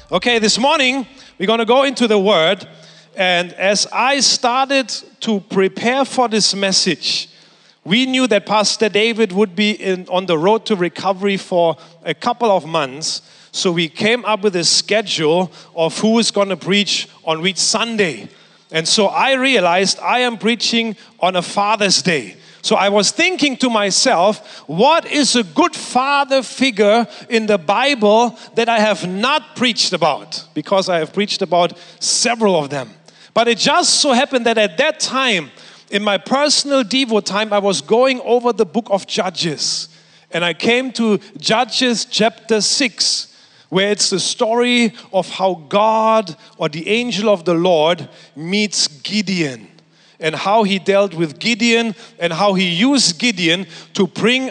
Okay, this morning we're going to go into the Word, and as I started to prepare for this message, we knew that Pastor David would be on the road to recovery for a couple of months, so we came up with a schedule of who is going to preach on which Sunday. And so I realized I am preaching on a Father's Day. So I was thinking to myself, what is a good father figure in the Bible that I have not preached about? Because I have preached about several of them. But it just so happened that at that time, in my personal Devo time, I was going over the book of Judges. And I came to Judges chapter 6, where it's the story of how God or the angel of the Lord meets Gideon. And how he dealt with Gideon, and how he used Gideon to bring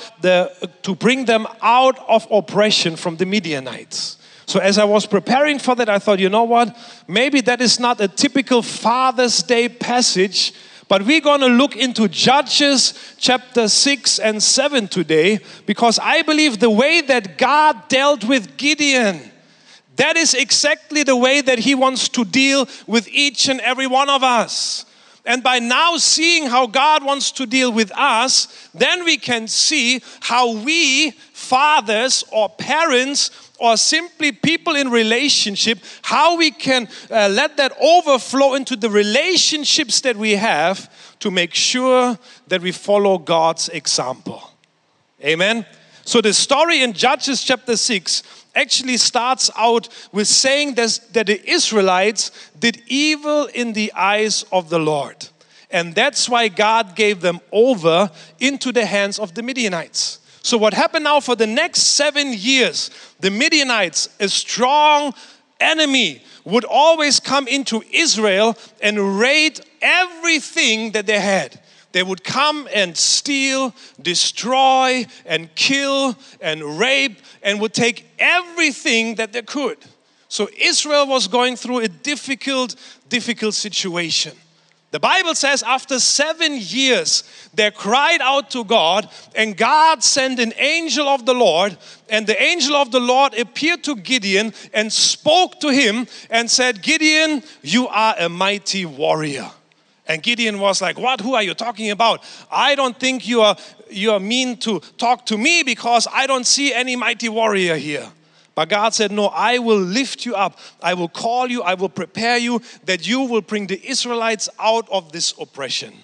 them out of oppression from the Midianites. So as I was preparing for that, I thought, you know what? Maybe that is not a typical Father's Day passage, but we're going to look into Judges chapter 6 and 7 today, because I believe the way that God dealt with Gideon, that is exactly the way that he wants to deal with each and every one of us. And by now seeing how God wants to deal with us, then we can see how we, fathers or parents or simply people in relationship, how we can let that overflow into the relationships that we have to make sure that we follow God's example. Amen? So the story in Judges chapter 6 actually starts out with saying that the Israelites did evil in the eyes of the Lord. And that's why God gave them over into the hands of the Midianites. So what happened now for the next 7 years, the Midianites, a strong enemy, would always come into Israel and raid everything that they had. They would come and steal, destroy, and kill, and rape, and would take everything that they could. So Israel was going through a difficult situation. The Bible says after 7 years, they cried out to God, and God sent an angel of the Lord, and the angel of the Lord appeared to Gideon and spoke to him and said, "Gideon, you are a mighty warrior." And Gideon was like, "What? Who are you talking about? I don't think you are mean to talk to me, because I don't see any mighty warrior here." But God said, "No, I will lift you up. I will call you. I will prepare you that you will bring the Israelites out of this oppression."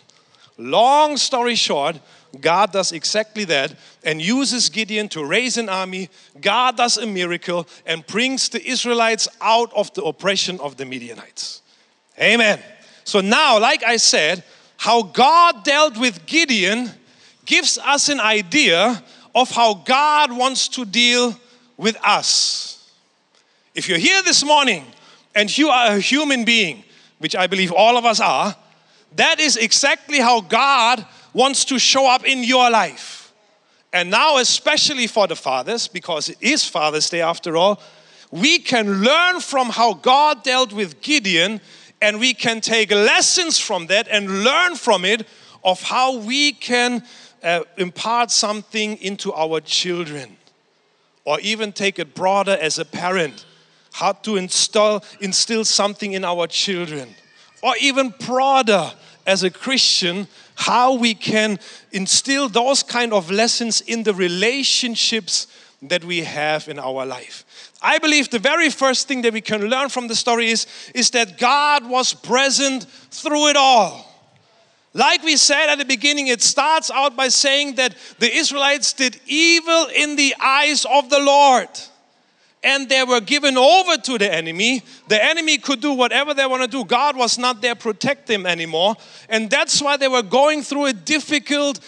Long story short, God does exactly that and uses Gideon to raise an army. God does a miracle and brings the Israelites out of the oppression of the Midianites. Amen. So now, like I said, how God dealt with Gideon gives us an idea of how God wants to deal with us. If you're here this morning and you are a human being, which I believe all of us are, that is exactly how God wants to show up in your life. And now, especially for the fathers, because it is Father's Day after all, we can learn from how God dealt with Gideon, and we can take lessons from that and learn from it of how we can impart something into our children. Or even take it broader as a parent, how to instill something in our children. Or even broader as a Christian, how we can instill those kind of lessons in the relationships that we have in our life. I believe the very first thing that we can learn from the story is that God was present through it all. Like we said at the beginning, it starts out by saying that the Israelites did evil in the eyes of the Lord. And they were given over to the enemy. The enemy could do whatever they want to do. God was not there to protect them anymore. And that's why they were going through a difficult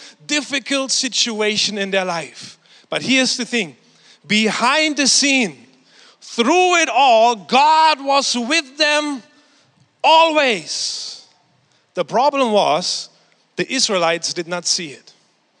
situation in their life. But here's the thing. Behind the scene, through it all, God was with them always. The problem was the Israelites did not see it.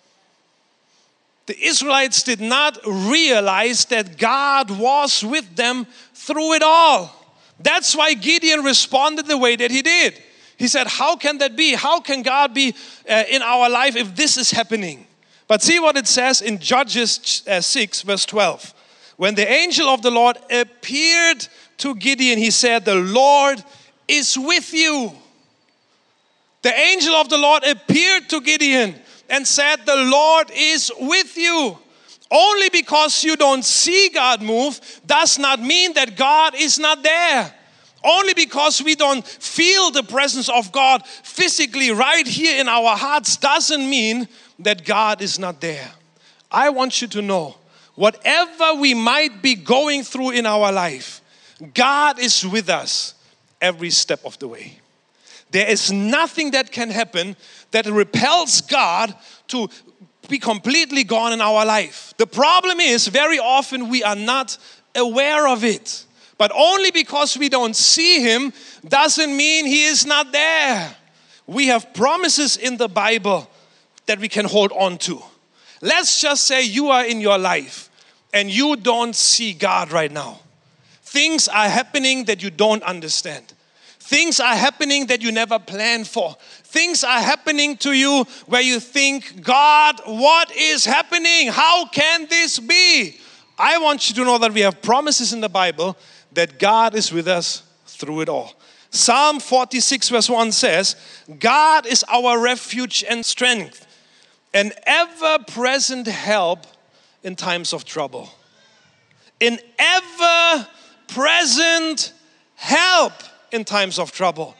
The Israelites did not realize that God was with them through it all. That's why Gideon responded the way that he did. He said, how can that be? How can God be in our life if this is happening? But see what it says in Judges 6 verse 12. When the angel of the Lord appeared to Gideon, he said, "The Lord is with you." The angel of the Lord appeared to Gideon and said, "The Lord is with you." Only because you don't see God move does not mean that God is not there. Only because we don't feel the presence of God physically right here in our hearts doesn't mean that God is not there. I want you to know, whatever we might be going through in our life, God is with us every step of the way. There is nothing that can happen that repels God to be completely gone in our life. The problem is, very often we are not aware of it. But only because we don't see Him doesn't mean He is not there. We have promises in the Bible that we can hold on to. Let's just say you are in your life and you don't see God right now. Things are happening that you don't understand. Things are happening that you never planned for. Things are happening to you where you think, "God, what is happening? How can this be?" I want you to know that we have promises in the Bible that God is with us through it all. Psalm 46 verse 1 says, "God is our refuge and strength, an ever-present help in times of trouble." An ever-present help in times of trouble.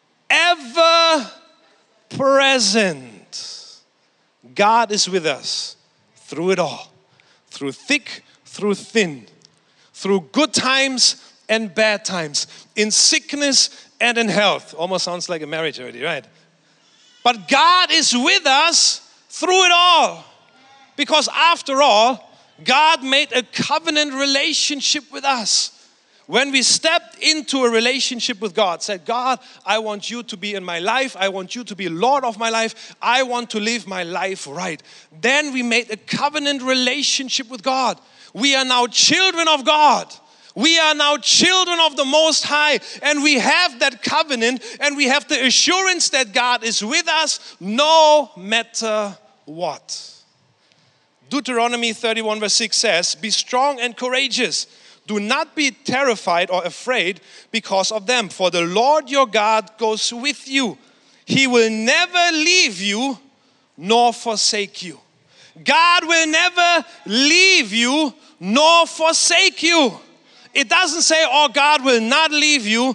Ever-present. God is with us through it all. Through thick, through thin. Through good times and bad times. In sickness and in health. Almost sounds like a marriage already, right? But God is with us through it all. Because after all, God made a covenant relationship with us. When we stepped into a relationship with God, said, "God, I want you to be in my life. I want you to be Lord of my life. I want to live my life right." Then we made a covenant relationship with God. We are now children of God. We are now children of the Most High, and we have that covenant, and we have the assurance that God is with us no matter what. Deuteronomy 31 verse 6 says, "Be strong and courageous. Do not be terrified or afraid because of them, for the Lord your God goes with you. He will never leave you nor forsake you." God will never leave you nor forsake you. It doesn't say, "Oh, God will not leave you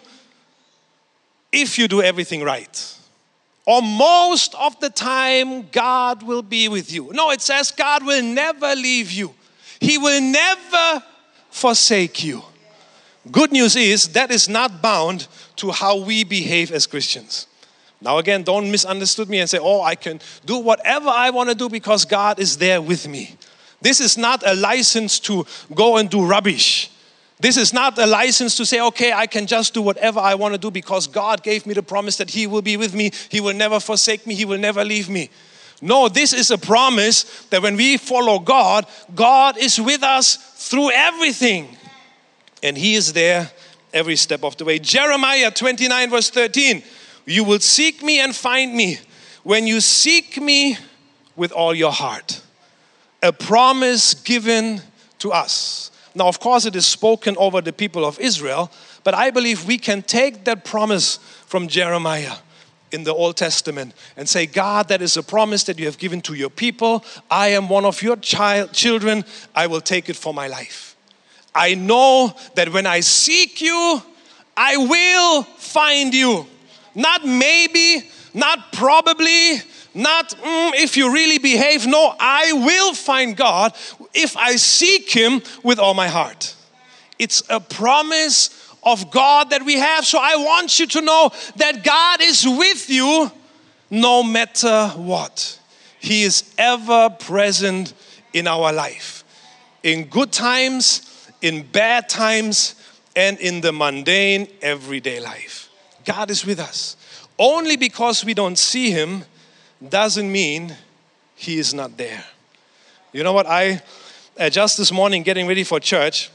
if you do everything right." Or most of the time, God will be with you. No, it says God will never leave you. He will never forsake you. Good news is that is not bound to how we behave as Christians. Now again, don't misunderstand me and say, "Oh, I can do whatever I want to do because God is there with me." This is not a license to go and do rubbish. This is not a license to say, "Okay, I can just do whatever I want to do because God gave me the promise that He will be with me. He will never forsake me. He will never leave me." No, this is a promise that when we follow God, God is with us through everything. And He is there every step of the way. Jeremiah 29 verse 13. "You will seek me and find me when you seek me with all your heart." A promise given to us. Now, of course, it is spoken over the people of Israel, but I believe we can take that promise from Jeremiah in the Old Testament and say, "God, that is a promise that you have given to your people. I am one of your children. I will take it for my life. I know that when I seek you, I will find you." Not maybe, not probably, not if you really behave. No, I will find God if I seek Him with all my heart. It's a promise of God that we have. So I want you to know that God is with you no matter what. He is ever present in our life. In good times, in bad times, and in the mundane everyday life. God is with us. Only because we don't see Him doesn't mean He is not there. You know what? I just this morning getting ready for church,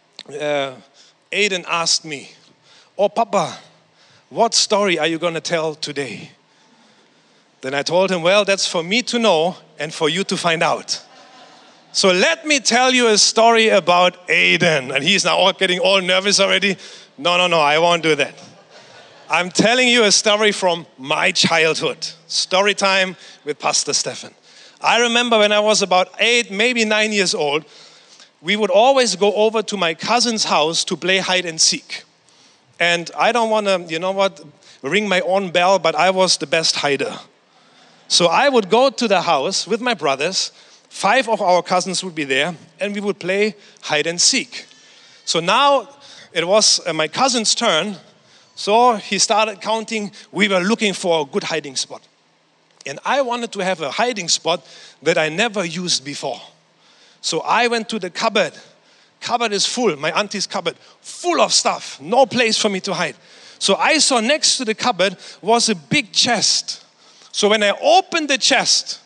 Aiden asked me, "Oh, Papa, what story are you going to tell today?" Then I told him, "Well, that's for me to know and for you to find out." So let me tell you a story about Aiden. And he's now getting all nervous already. No, I won't do that. I'm telling you a story from my childhood. Story time with Pastor Stefan. I remember when I was about 8, maybe 9 years old, we would always go over to my cousin's house to play hide and seek. And I don't want to, ring my own bell, but I was the best hider. So I would go to the house with my brothers. 5 of our cousins would be there, and we would play hide and seek. So now it was my cousin's turn. So he started counting. We were looking for a good hiding spot. And I wanted to have a hiding spot that I never used before. So I went to the cupboard. Cupboard is full, my auntie's cupboard, full of stuff. No place for me to hide. So I saw next to the cupboard was a big chest. So when I opened the chest,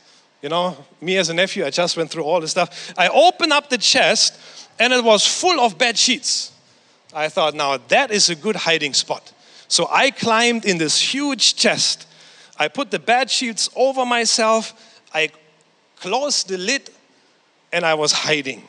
me as a nephew, I just went through all the stuff. I opened up the chest and it was full of bed sheets. I thought, now that is a good hiding spot. So I climbed in this huge chest. I put the bed sheets over myself. I closed the lid and I was hiding.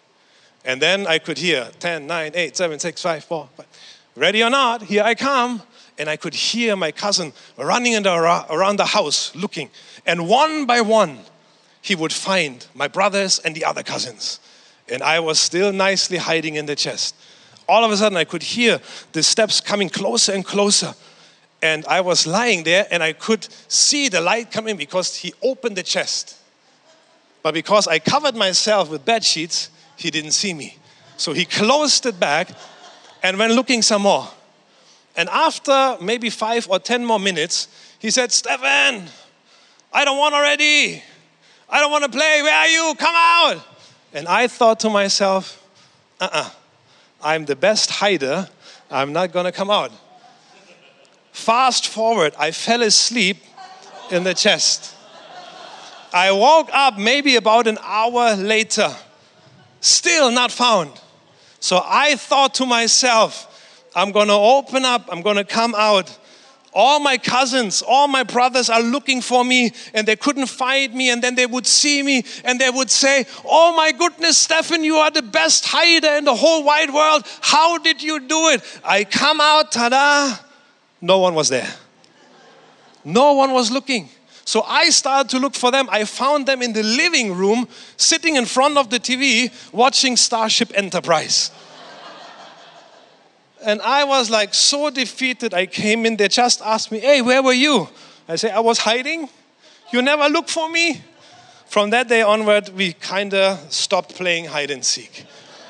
And then I could hear 10, 9, 8, 7, 6, 5, 4, 5. Ready or not, here I come. And I could hear my cousin running around the house looking. And one by one, he would find my brothers and the other cousins. And I was still nicely hiding in the chest. All of a sudden, I could hear the steps coming closer and closer. And I was lying there and I could see the light come in because he opened the chest. But because I covered myself with bed sheets, he didn't see me. So he closed it back and went looking some more. And after maybe 5 or 10 more minutes, he said, Stefan, I don't want already. I don't want to play. Where are you? Come out. And I thought to myself, I'm the best hider. I'm not going to come out. Fast forward, I fell asleep in the chest. I woke up maybe about an hour later, still not found. So I thought to myself, I'm going to open up, I'm going to come out. All my cousins, all my brothers are looking for me and they couldn't find me, and then they would see me and they would say, oh my goodness, Stefan, you are the best hider in the whole wide world. How did you do it? I come out, ta-da, no one was there. No one was looking. So I started to look for them. I found them in the living room, sitting in front of the TV, watching Starship Enterprise. And I was like so defeated. I came in, they just asked me, hey, where were you? I said, I was hiding. You never looked for me? From that day onward, we kind of stopped playing hide and seek.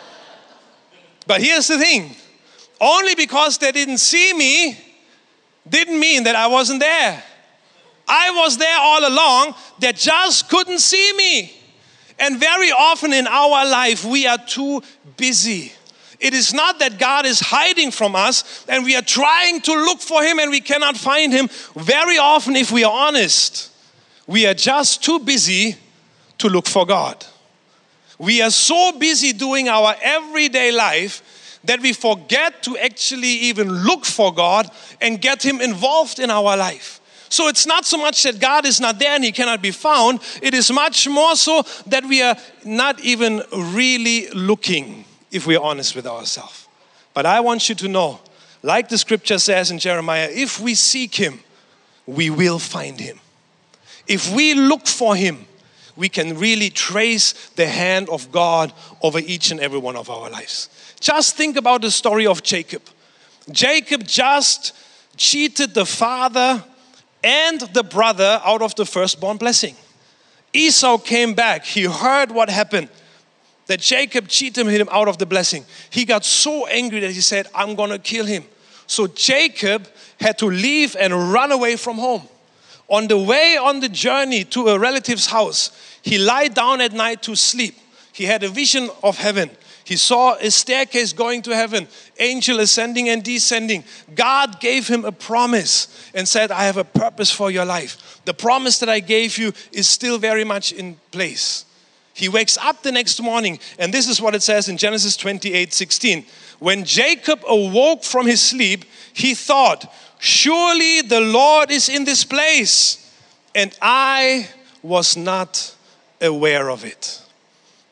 But here's the thing. Only because they didn't see me didn't mean that I wasn't there. I was there all along. They just couldn't see me. And very often in our life, we are too busy. It is not that God is hiding from us and we are trying to look for Him and we cannot find Him. Very often, if we are honest, we are just too busy to look for God. We are so busy doing our everyday life that we forget to actually even look for God and get Him involved in our life. So it's not so much that God is not there and He cannot be found. It is much more so that we are not even really looking, if we are honest with ourselves. But I want you to know, like the scripture says in Jeremiah, if we seek Him, we will find Him. If we look for Him, we can really trace the hand of God over each and every one of our lives. Just think about the story of Jacob. Jacob just cheated the father and the brother out of the firstborn blessing. Esau came back. He heard what happened, that Jacob cheated him out of the blessing. He got so angry that he said, I'm going to kill him. So Jacob had to leave and run away from home. On the way on the journey to a relative's house, he lied down at night to sleep. He had a vision of heaven. He saw a staircase going to heaven, angel ascending and descending. God gave him a promise and said, I have a purpose for your life. The promise that I gave you is still very much in place. He wakes up the next morning, and this is what it says in Genesis 28:16. When Jacob awoke from his sleep, he thought, surely the Lord is in this place, and I was not aware of it.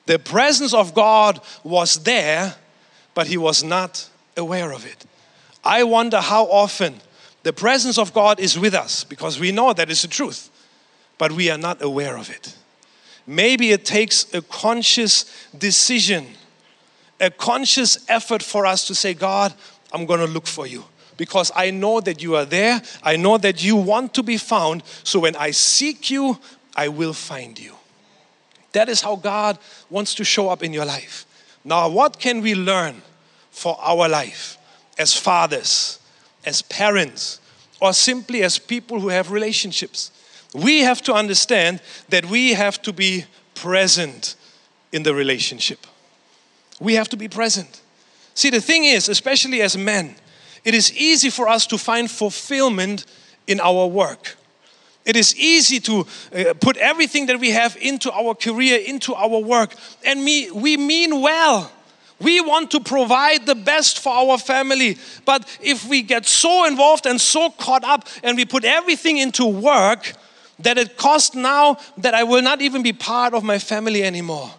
The presence of God was there, but he was not aware of it. I wonder how often the presence of God is with us, because we know that is the truth, but we are not aware of it. Maybe it takes a conscious decision, a conscious effort for us to say, God, I'm going to look for you. Because I know that you are there. I know that you want to be found. So when I seek you, I will find you. That is how God wants to show up in your life. Now, what can we learn for our life as fathers, as parents, or simply as people who have relationships? We have to understand that we have to be present in the relationship. We have to be present. See, the thing is, especially as men, it is easy for us to find fulfillment in our work. It is easy to put everything that we have into our career, into our work. And we mean well. We want to provide the best for our family. But if we get so involved and so caught up and we put everything into work, that it costs now that I will not even be part of my family anymore.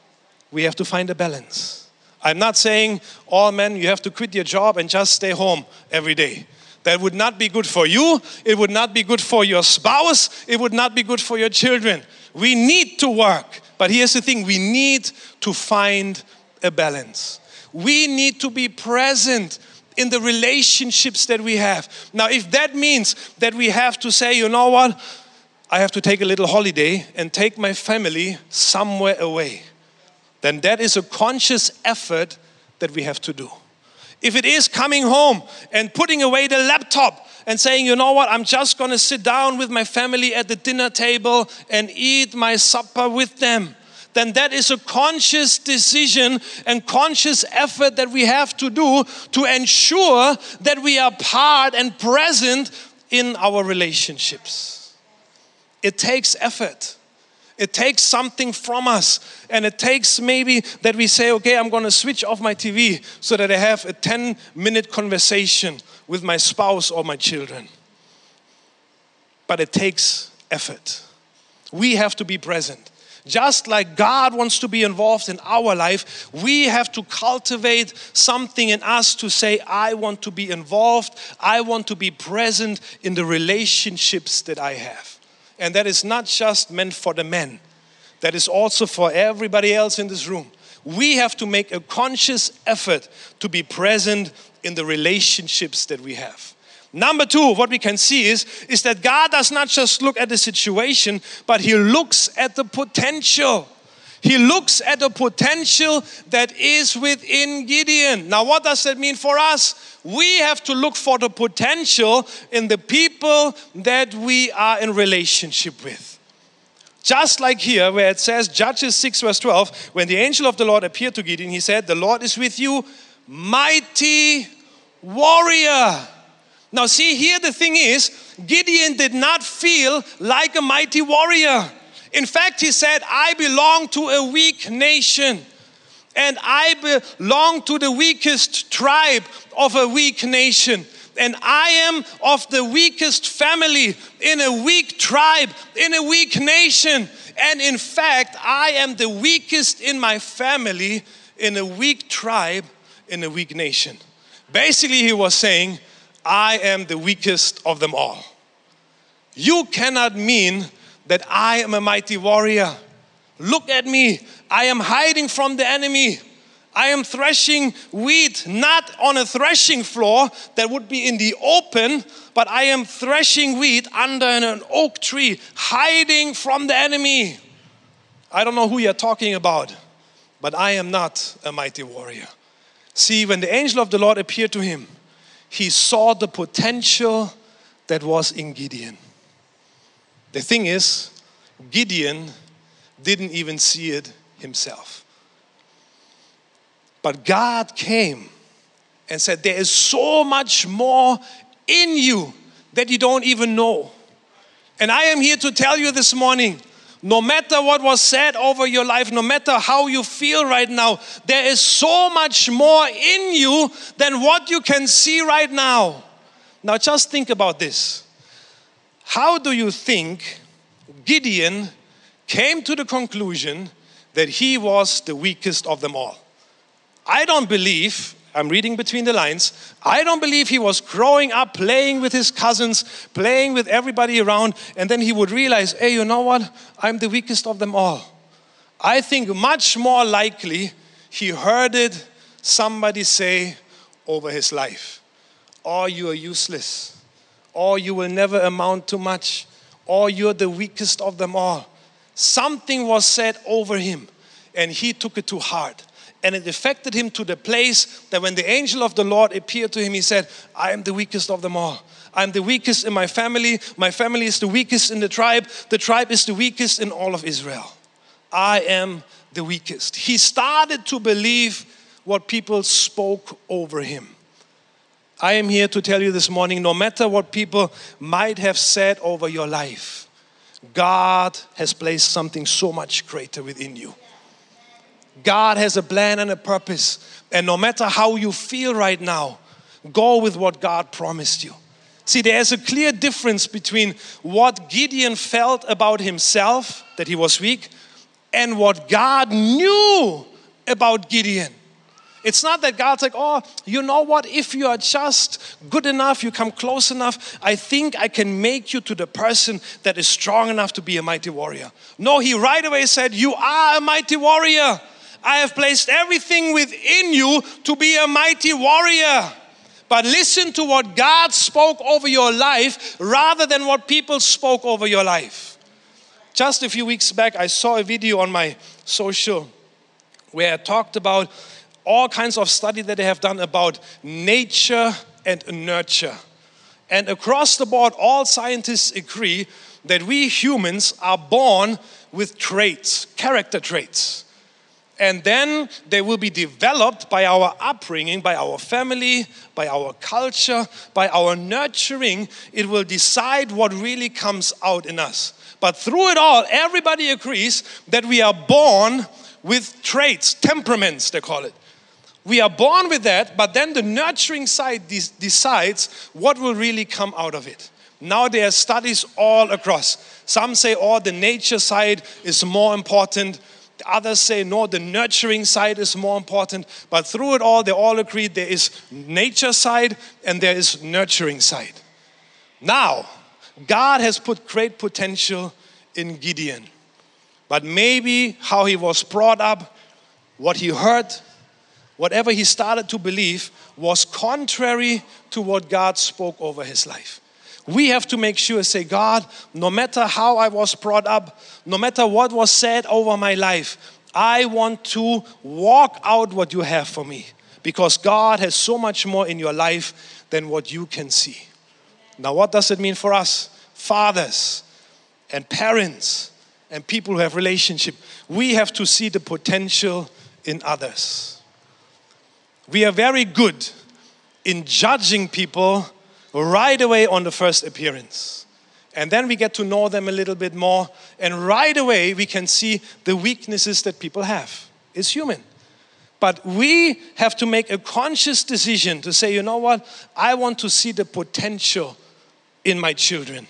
We have to find a balance. I'm not saying, all men, you have to quit your job and just stay home every day. That would not be good for you. It would not be good for your spouse. It would not be good for your children. We need to work. But here's the thing, we need to find a balance. We need to be present in the relationships that we have. Now, if that means that we have to say, you know what, I have to take a little holiday and take my family somewhere away, then that is a conscious effort that we have to do. If it is coming home and putting away the laptop and saying, you know what, I'm just going to sit down with my family at the dinner table and eat my supper with them, then that is a conscious decision and conscious effort that we have to do to ensure that we are part and present in our relationships. It takes effort. It takes something from us, and it takes maybe that we say, okay, I'm going to switch off my TV so that I have a 10-minute conversation with my spouse or my children. But it takes effort. We have to be present. Just like God wants to be involved in our life, we have to cultivate something in us to say, I want to be involved, I want to be present in the relationships that I have. And that is not just meant for the men. That is also for everybody else in this room. We have to make a conscious effort to be present in the relationships that we have. Number two, what we can see is that God does not just look at the situation, but He looks at the potential. He looks at the potential that is within Gideon. Now, what does that mean for us? We have to look for the potential in the people that we are in relationship with. Just like here where it says, Judges 6 verse 12, when the angel of the Lord appeared to Gideon, he said, the Lord is with you, mighty warrior. Now see, here the thing is, Gideon did not feel like a mighty warrior. In fact, he said, I belong to a weak nation. And I belong to the weakest tribe of a weak nation. And I am of the weakest family in a weak tribe, in a weak nation. And in fact, I am the weakest in my family, in a weak tribe, in a weak nation. Basically, he was saying, I am the weakest of them all. You cannot mean that I am a mighty warrior. Look at me. I am hiding from the enemy. I am threshing wheat, not on a threshing floor that would be in the open, but I am threshing wheat under an oak tree, hiding from the enemy. I don't know who you're talking about, but I am not a mighty warrior. See, when the angel of the Lord appeared to him, he saw the potential that was in Gideon. The thing is, Gideon didn't even see it himself. But God came and said, there is so much more in you that you don't even know. And I am here to tell you this morning, no matter what was said over your life, no matter how you feel right now, there is so much more in you than what you can see right now. Now just think about this. How do you think Gideon came to the conclusion that he was the weakest of them all. I don't believe, I'm reading between the lines, I don't believe he was growing up playing with his cousins, playing with everybody around, and then he would realize, hey, you know what? I'm the weakest of them all. I think much more likely he heard it somebody say over his life, or you are useless, or you will never amount to much, or you're the weakest of them all. Something was said over him, and he took it to heart. And it affected him to the place that when the angel of the Lord appeared to him, he said, I am the weakest of them all. I'm the weakest in my family is the weakest in the tribe is the weakest in all of Israel. I am the weakest. He started to believe what people spoke over him. I am here to tell you this morning, no matter what people might have said over your life, God has placed something so much greater within you. God has a plan and a purpose. And no matter how you feel right now, go with what God promised you. See, there's a clear difference between what Gideon felt about himself, that he was weak, and what God knew about Gideon. It's not that God's like, oh, you know what? If you are just good enough, you come close enough, I think I can make you to the person that is strong enough to be a mighty warrior. No, he right away said, you are a mighty warrior. I have placed everything within you to be a mighty warrior. But listen to what God spoke over your life rather than what people spoke over your life. Just a few weeks back, I saw a video on my social where I talked about all kinds of study that they have done about nature and nurture. And across the board, all scientists agree that we humans are born with traits, character traits. And then they will be developed by our upbringing, by our family, by our culture, by our nurturing. It will decide what really comes out in us. But through it all, everybody agrees that we are born with traits, temperaments they call it. We are born with that, but then the nurturing side decides what will really come out of it. Now there are studies all across. Some say, oh, the nature side is more important. Others say, no, the nurturing side is more important. But through it all, they all agree there is nature side and there is nurturing side. Now, God has put great potential in Gideon. But maybe how he was brought up, what he heard, whatever he started to believe was contrary to what God spoke over his life. We have to make sure, say, God, no matter how I was brought up, no matter what was said over my life, I want to walk out what you have for me. Because God has so much more in your life than what you can see. Now, what does it mean for us? Fathers and parents and people who have relationship. We have to see the potential in others. We are very good in judging people right away on the first appearance. And then we get to know them a little bit more. And right away we can see the weaknesses that people have. It's human. But we have to make a conscious decision to say, you know what? I want to see the potential in my children.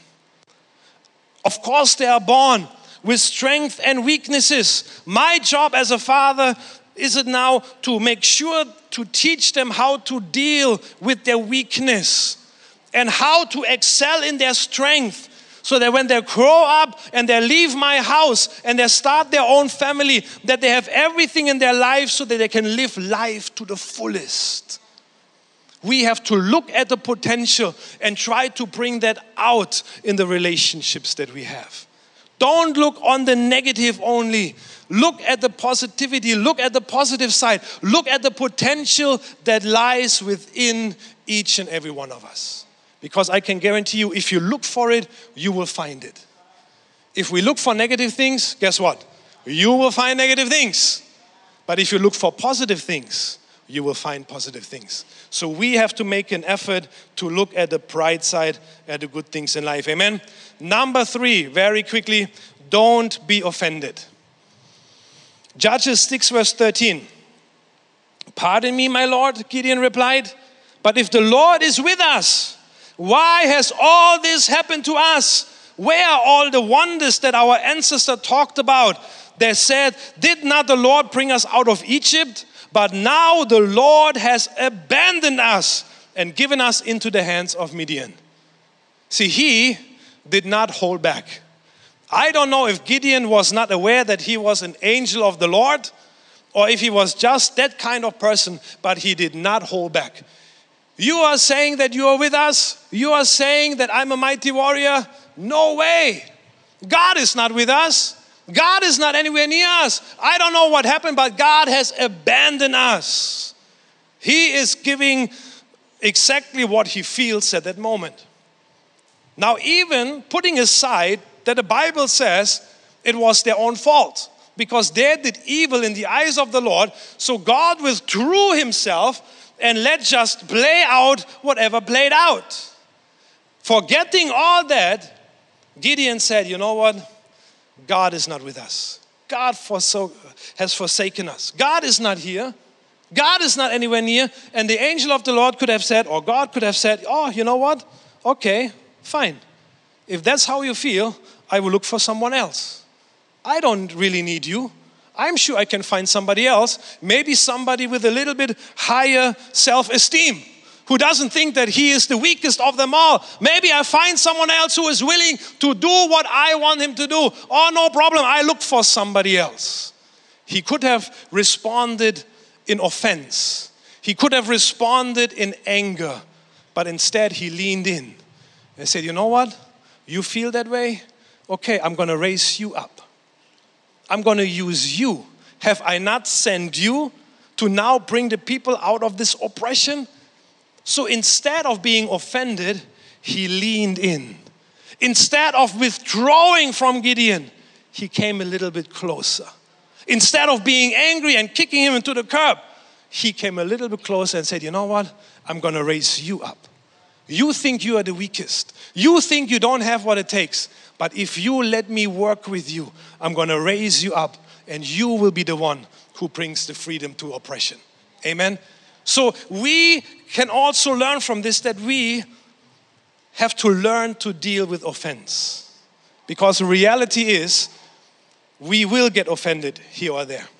Of course they are born with strength and weaknesses. My job as a father is it now to make sure to teach them how to deal with their weakness and how to excel in their strength, so that when they grow up and they leave my house and they start their own family, that they have everything in their life so that they can live life to the fullest. We have to look at the potential and try to bring that out in the relationships that we have. Don't look on the negative only. Look at the positivity. Look at the positive side. Look at the potential that lies within each and every one of us. Because I can guarantee you, if you look for it, you will find it. If we look for negative things, guess what? You will find negative things. But if you look for positive things, you will find positive things. So we have to make an effort to look at the bright side, at the good things in life. Amen? Number 3, very quickly, don't be offended. Judges 6 verse 13. Pardon me, my Lord, Gideon replied, but if the Lord is with us, why has all this happened to us? Where are all the wonders that our ancestor talked about? They said, did not the Lord bring us out of Egypt? But now the Lord has abandoned us and given us into the hands of Midian. See, he did not hold back. I don't know if Gideon was not aware that he was an angel of the Lord, or if he was just that kind of person, but he did not hold back. You are saying that you are with us? You are saying that I'm a mighty warrior? No way. God is not with us. God is not anywhere near us. I don't know what happened, but God has abandoned us. He is giving exactly what he feels at that moment. Now, even putting aside that the Bible says it was their own fault, because they did evil in the eyes of the Lord, so God withdrew himself and let just play out whatever played out. Forgetting all that, Gideon said, you know what? God is not with us. God has forsaken us. God is not here. God is not anywhere near. And the angel of the Lord could have said, or God could have said, oh, you know what? Okay, fine. If that's how you feel, I will look for someone else. I don't really need you. I'm sure I can find somebody else. Maybe somebody with a little bit higher self-esteem, who doesn't think that he is the weakest of them all. Maybe I find someone else who is willing to do what I want him to do. Oh, no problem. I look for somebody else. He could have responded in offense. He could have responded in anger. But instead, he leaned in and said, you know what? You feel that way? Okay, I'm going to raise you up. I'm going to use you. Have I not sent you to now bring the people out of this oppression? So instead of being offended, he leaned in. Instead of withdrawing from Gideon, he came a little bit closer. Instead of being angry and kicking him into the curb, he came a little bit closer and said, you know what? I'm going to raise you up. You think you are the weakest. You think you don't have what it takes. But if you let me work with you, I'm going to raise you up, and you will be the one who brings the freedom to oppression. Amen? So we can also learn from this that we have to learn to deal with offense. Because the reality is, we will get offended here or there.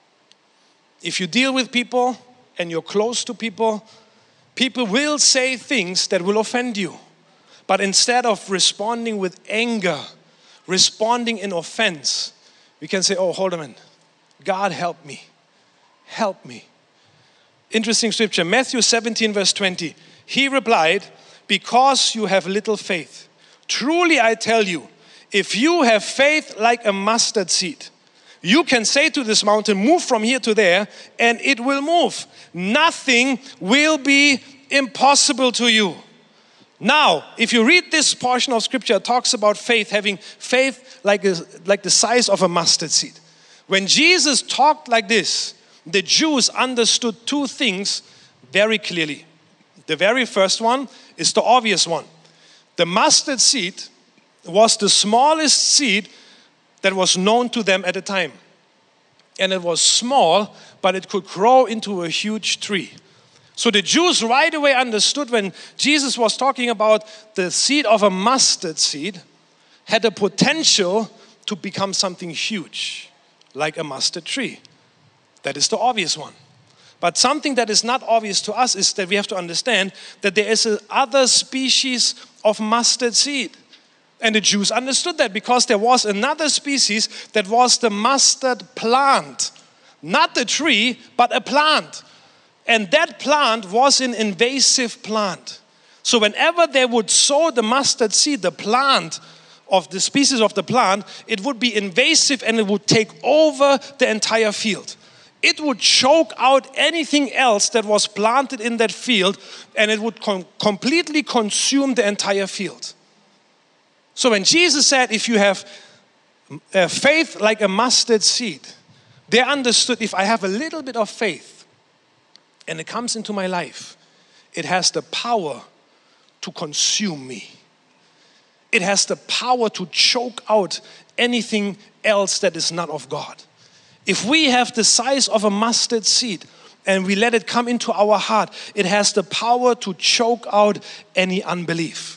If you deal with people and you're close to people, people will say things that will offend you. But instead of responding with anger, responding in offense, we can say, oh, hold on a minute. God, help me. Help me. Interesting scripture, Matthew 17, verse 20. He replied, because you have little faith. Truly I tell you, if you have faith like a mustard seed, you can say to this mountain, move from here to there, and it will move. Nothing will be impossible to you. Now, if you read this portion of scripture, it talks about faith, having faith like the size of a mustard seed. When Jesus talked like this, the Jews understood two things very clearly. The very first one is the obvious one. The mustard seed was the smallest seed that was known to them at the time. And it was small, but it could grow into a huge tree. So the Jews right away understood when Jesus was talking about the seed of a mustard seed had the potential to become something huge, like a mustard tree. That is the obvious one. But something that is not obvious to us is that we have to understand that there is another species of mustard seed. And the Jews understood that because there was another species that was the mustard plant. Not the tree, but a plant. And that plant was an invasive plant. So whenever they would sow the mustard seed, the plant of the species of the plant, it would be invasive and it would take over the entire field. It would choke out anything else that was planted in that field, and it would completely consume the entire field. So when Jesus said, if you have faith like a mustard seed, they understood if I have a little bit of faith and it comes into my life, it has the power to consume me. It has the power to choke out anything else that is not of God. If we have the size of a mustard seed and we let it come into our heart, it has the power to choke out any unbelief.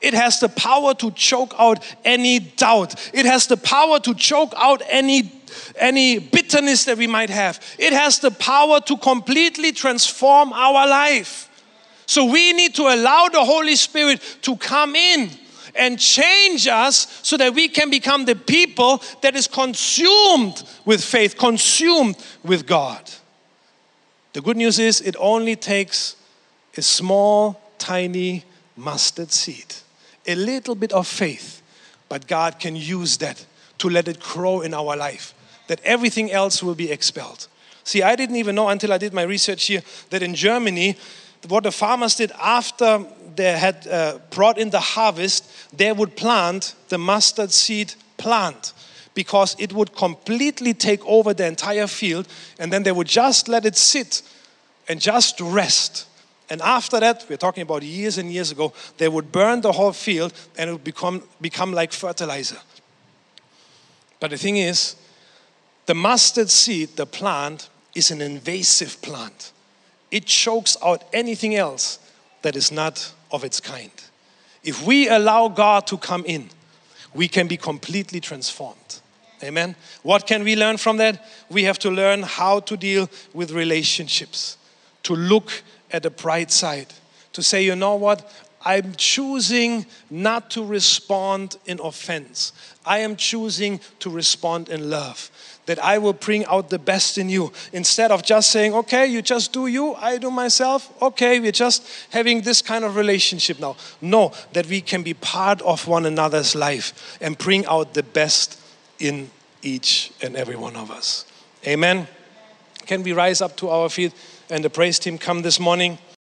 It has the power to choke out any doubt. It has the power to choke out any bitterness that we might have. It has the power to completely transform our life. So we need to allow the Holy Spirit to come in and change us so that we can become the people that is consumed with faith, consumed with God. The good news is it only takes a small, tiny mustard seed, a little bit of faith, but God can use that to let it grow in our life, that everything else will be expelled. See, I didn't even know until I did my research here that in Germany, what the farmers did after they had brought in the harvest, they would plant the mustard seed plant because it would completely take over the entire field, and then they would just let it sit and just rest. And after that, we're talking about years and years ago, they would burn the whole field and it would become like fertilizer. But the thing is, the mustard seed, the plant, is an invasive plant. It chokes out anything else that is not of its kind. If we allow God to come in, we can be completely transformed. Amen. What can we learn from that? We have to learn how to deal with relationships, to look at the bright side, to say, you know what? I'm choosing not to respond in offense. I am choosing to respond in love. That I will bring out the best in you. Instead of just saying, okay, you just do you, I do myself. Okay, we're just having this kind of relationship now. No, that we can be part of one another's life and bring out the best in each and every one of us. Amen. Can we rise up to our feet and the praise team come this morning?